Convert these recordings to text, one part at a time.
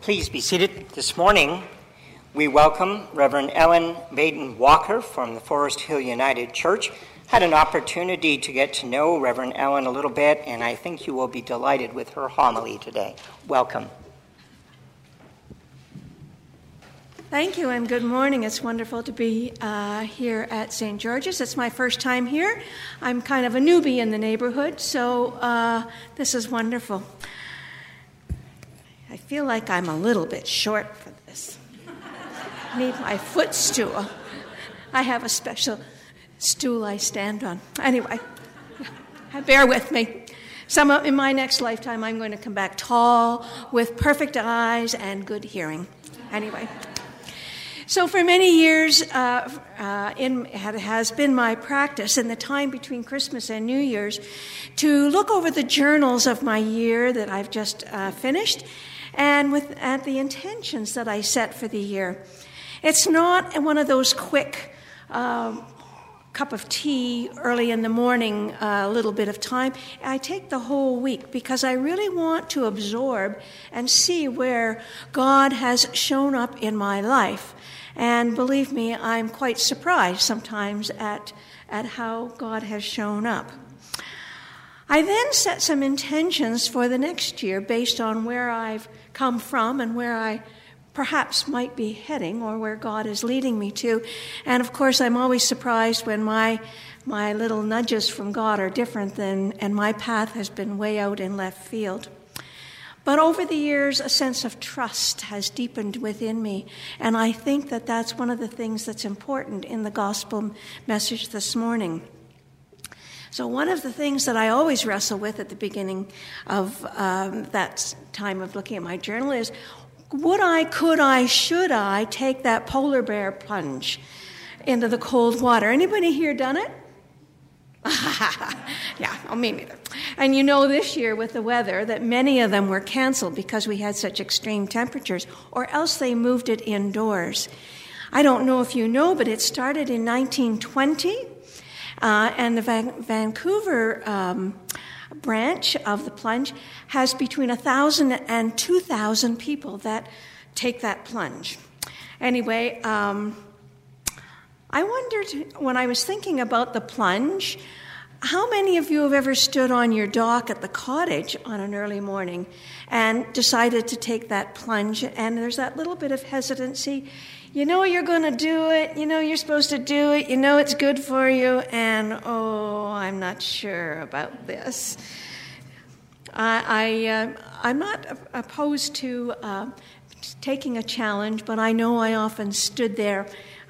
Please be seated. This morning, we welcome Reverend Ellen Baden Walker from the Forest Hill United Church. Had an opportunity to get to know Reverend Ellen a little bit, and I think you will be delighted with her homily today. Welcome. Thank you, and good morning. It's wonderful to be here at St. George's. It's my first time here. I'm kind of a newbie in the neighborhood, so this is wonderful. I feel like I'm a little bit short for this. Need my footstool. I have a special stool I stand on. Anyway, bear with me. In my next lifetime, I'm going to come back tall, with perfect eyes and good hearing. Anyway. So for many years, it has been my practice in the time between Christmas and New Year's to look over the journals of my year that I've just finished and at the intentions that I set for the year. It's not one of those quick cup of tea early in the morning, a little bit of time. I take the whole week because I really want to absorb and see where God has shown up in my life. And believe me, I'm quite surprised sometimes at how God has shown up. I then set some intentions for the next year based on where I've come from and where I perhaps might be heading or where God is leading me to. And of course, I'm always surprised when my little nudges from God are different and my path has been way out in left field. But over the years, a sense of trust has deepened within me, and I think that that's one of the things that's important in the gospel message this morning. So one of the things that I always wrestle with at the beginning of that time of looking at my journal is, should I take that polar bear plunge into the cold water? Anybody here done it? Yeah, me neither. And you know this year with the weather that many of them were canceled because we had such extreme temperatures, or else they moved it indoors. I don't know if you know, but it started in 1920, and the Vancouver branch of the plunge has between 1,000 and 2,000 people that take that plunge. Anyway, I wondered, when I was thinking about the plunge, how many of you have ever stood on your dock at the cottage on an early morning and decided to take that plunge, and there's that little bit of hesitancy? You know you're going to do it, you know you're supposed to do it, you know it's good for you, and I'm not sure about this. I'm not opposed to taking a challenge, but I know I often stood there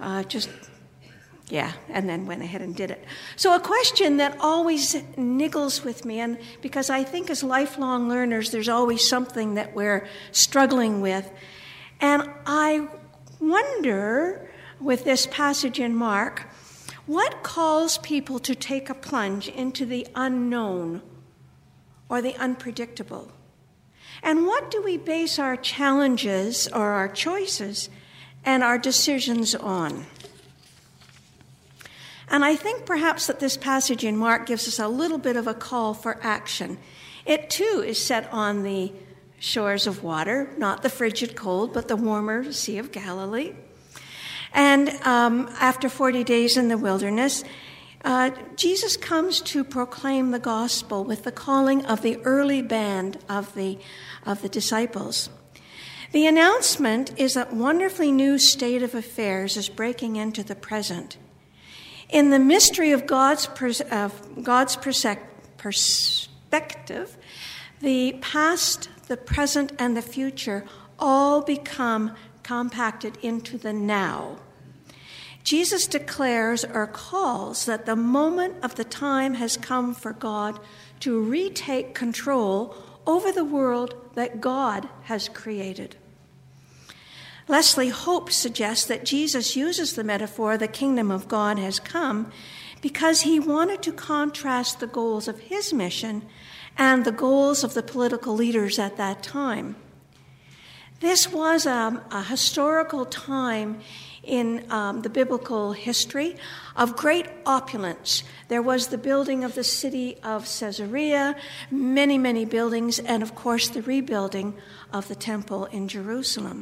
and then went ahead and did it. So a question that always niggles with me, and because I think as lifelong learners, there's always something that we're struggling with. And I wonder, with this passage in Mark, what calls people to take a plunge into the unknown or the unpredictable? And what do we base our challenges or our choices and our decisions on? And I think perhaps that this passage in Mark gives us a little bit of a call for action. It too is set on the shores of water, not the frigid cold, but the warmer Sea of Galilee. And after 40 days in the wilderness, Jesus comes to proclaim the gospel with the calling of the early band of the disciples. The announcement is that wonderfully new state of affairs is breaking into the present. In the mystery of God's perspective, the past, the present, and the future all become compacted into the now. Jesus declares or calls that the moment of the time has come for God to retake control over the world that God has created. Leslie Hope suggests that Jesus uses the metaphor, the kingdom of God has come, because he wanted to contrast the goals of his mission and the goals of the political leaders at that time. This was a historical time in the biblical history of great opulence. There was the building of the city of Caesarea, many, many buildings, and of course the rebuilding of the temple in Jerusalem.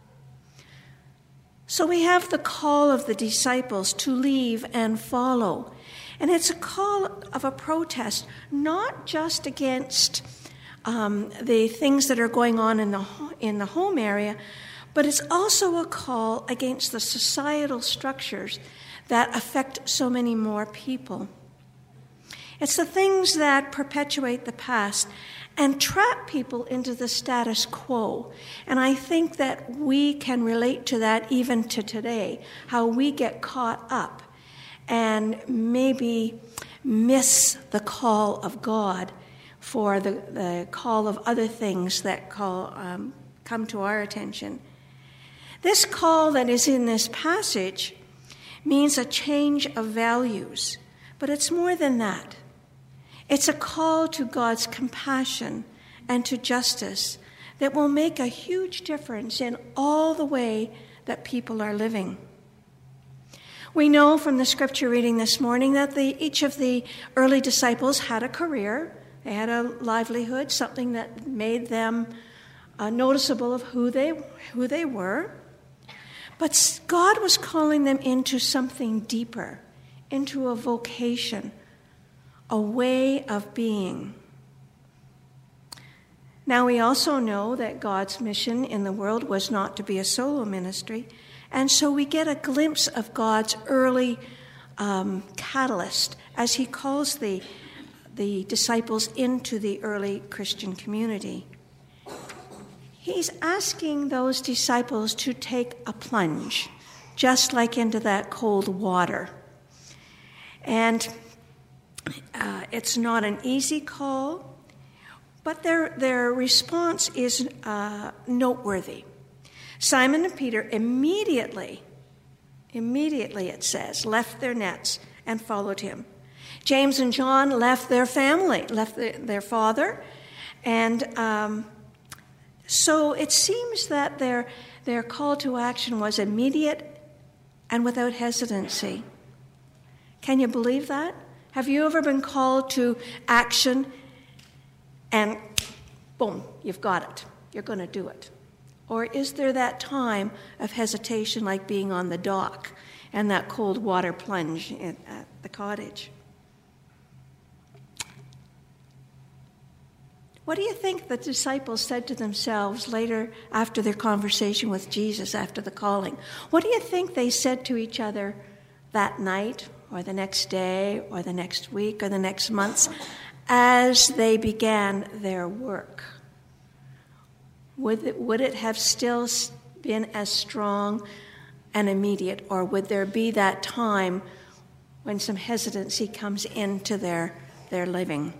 So we have the call of the disciples to leave and follow. And it's a call of a protest, not just against the things that are going on in the home area, but it's also a call against the societal structures that affect so many more people. It's the things that perpetuate the past and trap people into the status quo. And I think that we can relate to that even to today, how we get caught up and maybe miss the call of God for the call of other things that come to our attention. This call that is in this passage means a change of values, but it's more than that. It's a call to God's compassion and to justice that will make a huge difference in all the way that people are living. We know from the scripture reading this morning that each of the early disciples had a career. They had a livelihood, something that made them noticeable of who they were. But God was calling them into something deeper, into a vocation, a way of being. Now we also know that God's mission in the world was not to be a solo ministry, and so we get a glimpse of God's early catalyst as he calls the disciples into the early Christian community. He's asking those disciples to take a plunge, just like into that cold water. And it's not an easy call, but their response is noteworthy. Simon and Peter immediately it says, left their nets and followed him. James and John left their family, left their father, and so it seems that their call to action was immediate and without hesitancy. Can you believe that? Have you ever been called to action and boom, you've got it. You're going to do it. Or is there that time of hesitation like being on the dock and that cold water plunge at the cottage? What do you think the disciples said to themselves later after their conversation with Jesus after the calling? What do you think they said to each other that night or the next day or the next week or the next months as they began their work? Would it have still been as strong and immediate, or would there be that time when some hesitancy comes into their living?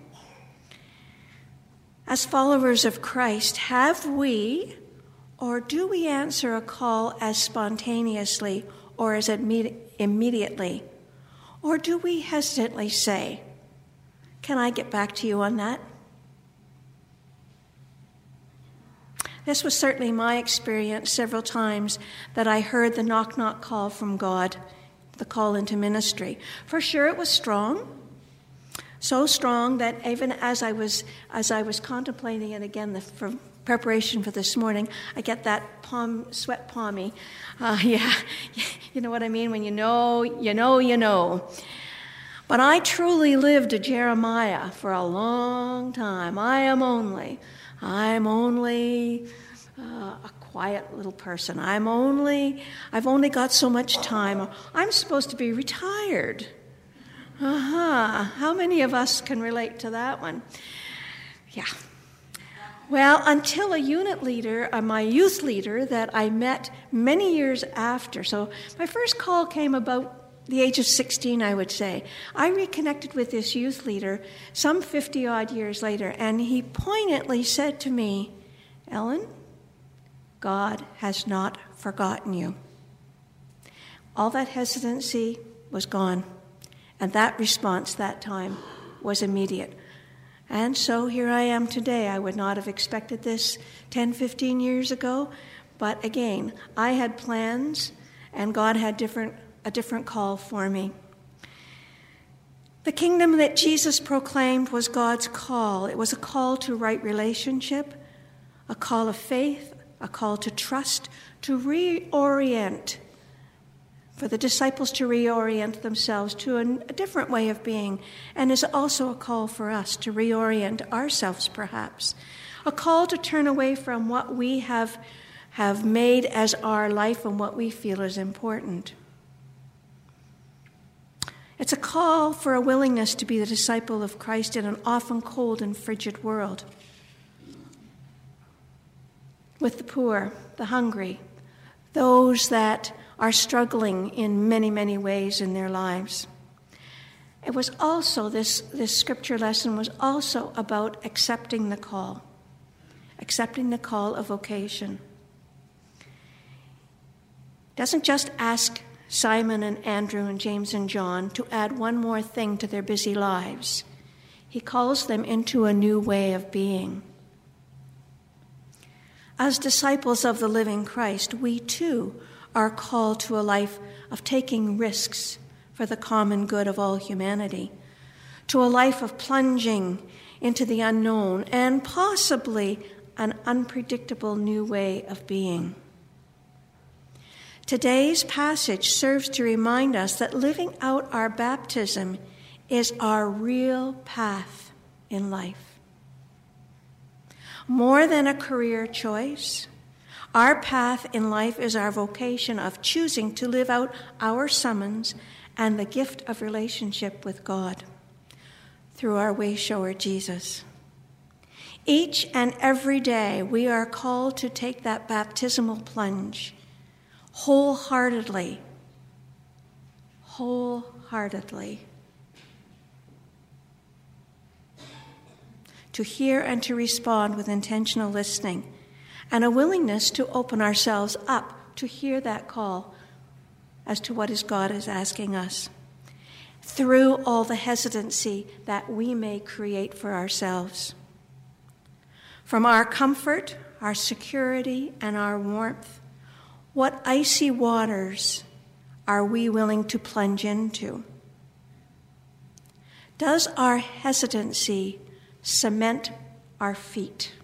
As followers of Christ, have we or do we answer a call as spontaneously or as immediately? Or do we hesitantly say, "Can I get back to you on that?" This was certainly my experience several times that I heard the knock-knock call from God, the call into ministry. For sure it was strong, so strong that even as I was contemplating it again for preparation for this morning, I get that sweat palmy. Yeah, you know what I mean? When you know. But I truly lived a Jeremiah for a long time. I'm only a quiet little person. I've only got so much time. I'm supposed to be retired. How many of us can relate to that one? Yeah. Well, until a unit leader, my youth leader that I met many years after. So my first call came about the age of 16, I would say. I reconnected with this youth leader some 50-odd years later, and he poignantly said to me, "Ellen, God has not forgotten you." All that hesitancy was gone, and that response that time was immediate. And so here I am today. I would not have expected this 10, 15 years ago, but again, I had plans and God had a different call for me. The kingdom that Jesus proclaimed was God's call. It was a call to right relationship, a call of faith, a call to trust, to reorient, for the disciples to reorient themselves to a different way of being, and is also a call for us to reorient ourselves, perhaps. A call to turn away from what we have made as our life and what we feel is important. It's a call for a willingness to be the disciple of Christ in an often cold and frigid world. With the poor, the hungry, those that are struggling in many, many ways in their lives. It was also, this scripture lesson was also about accepting the call of vocation. It doesn't just ask Simon and Andrew and James and John to add one more thing to their busy lives. He calls them into a new way of being. As disciples of the living Christ, we too are called to a life of taking risks for the common good of all humanity, to a life of plunging into the unknown and possibly an unpredictable new way of being. Today's passage serves to remind us that living out our baptism is our real path in life. More than a career choice, our path in life is our vocation of choosing to live out our summons and the gift of relationship with God through our way-shower, Jesus. Each and every day, we are called to take that baptismal plunge wholeheartedly, to hear and to respond with intentional listening and a willingness to open ourselves up to hear that call as to what God is asking us, through all the hesitancy that we may create for ourselves. From our comfort, our security, and our warmth, what icy waters are we willing to plunge into? Does our hesitancy cement our feet?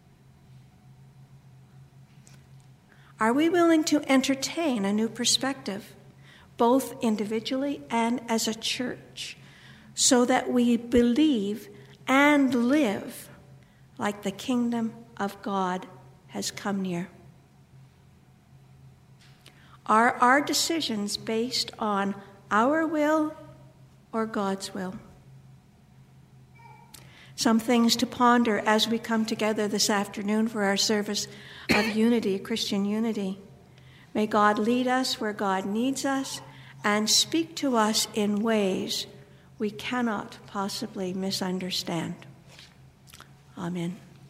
Are we willing to entertain a new perspective, both individually and as a church, so that we believe and live like the kingdom of God has come near? Are our decisions based on our will or God's will? Some things to ponder as we come together this afternoon for our service of unity, Christian unity. May God lead us where God needs us and speak to us in ways we cannot possibly misunderstand. Amen.